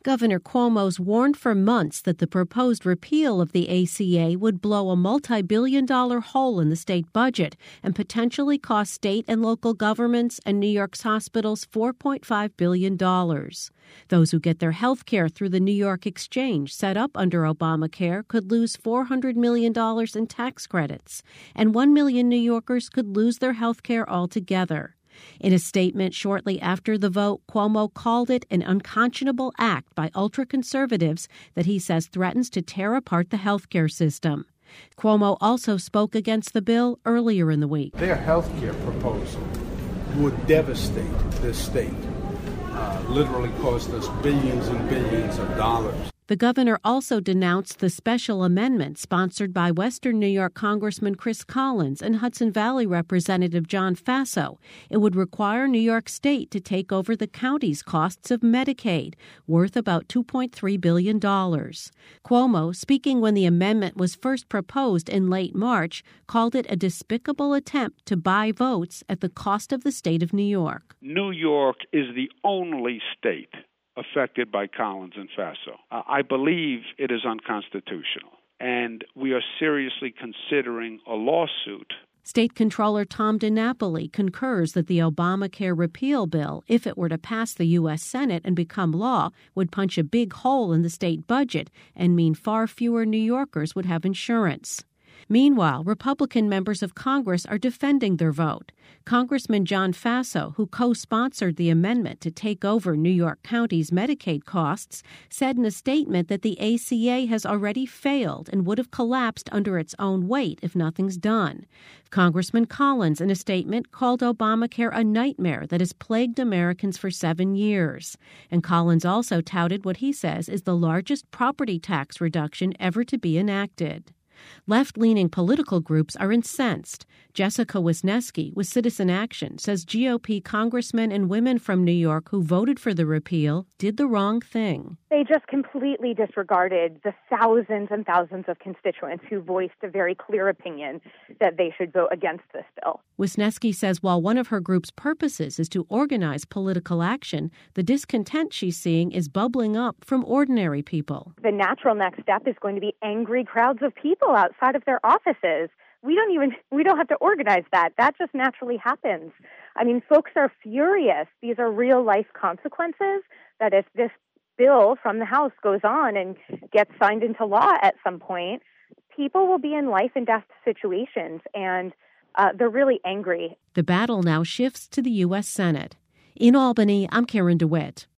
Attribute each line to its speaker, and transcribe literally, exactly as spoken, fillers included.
Speaker 1: Governor Cuomo's warned for months that the proposed repeal of the A C A would blow a multi-billion dollar hole in the state budget and potentially cost state and local governments and New York's hospitals four point five billion dollars. Those who get their health care through the New York Exchange set up under Obamacare could lose four hundred million dollars in tax credits, and one million New Yorkers could lose their health care altogether. In a statement shortly after the vote, Cuomo called it an unconscionable act by ultra-conservatives that he says threatens to tear apart the healthcare system. Cuomo also spoke against the bill earlier in the week.
Speaker 2: Their healthcare proposal would devastate this state, uh, literally cost us billions and billions of dollars.
Speaker 1: The governor also denounced the special amendment sponsored by Western New York Congressman Chris Collins and Hudson Valley Representative John Faso. It would require New York State to take over the county's costs of Medicaid, worth about two point three billion dollars. Cuomo, speaking when the amendment was first proposed in late March, called it a despicable attempt to buy votes at the cost of the state of New York.
Speaker 3: New York is the only state affected by Collins and Faso. Uh, I believe it is unconstitutional, and we are seriously considering a lawsuit.
Speaker 1: State Controller Tom DiNapoli concurs that the Obamacare repeal bill, if it were to pass the U S Senate and become law, would punch a big hole in the state budget and mean far fewer New Yorkers would have insurance. Meanwhile, Republican members of Congress are defending their vote. Congressman John Faso, who co-sponsored the amendment to take over New York County's Medicaid costs, said in a statement that the A C A has already failed and would have collapsed under its own weight if nothing's done. Congressman Collins, in a statement, called Obamacare a nightmare that has plagued Americans for seven years. And Collins also touted what he says is the largest property tax reduction ever to be enacted. Left-leaning political groups are incensed. Jessica Wisniewski with Citizen Action says G O P congressmen and women from New York who voted for the repeal did the wrong thing.
Speaker 4: They just completely disregarded the thousands and thousands of constituents who voiced a very clear opinion that they should vote against this bill.
Speaker 1: Wisniewski says while one of her group's purposes is to organize political action, the discontent she's seeing is bubbling up from ordinary people.
Speaker 4: The natural next step is going to be angry crowds of people outside of their offices. We don't even, we don't have to organize that. That just naturally happens. I mean, folks are furious. These are real life consequences that if this bill from the House goes on and gets signed into law at some point, people will be in life and death situations, and uh, they're really angry.
Speaker 1: The battle now shifts to the U S Senate. In Albany, I'm Karen DeWitt.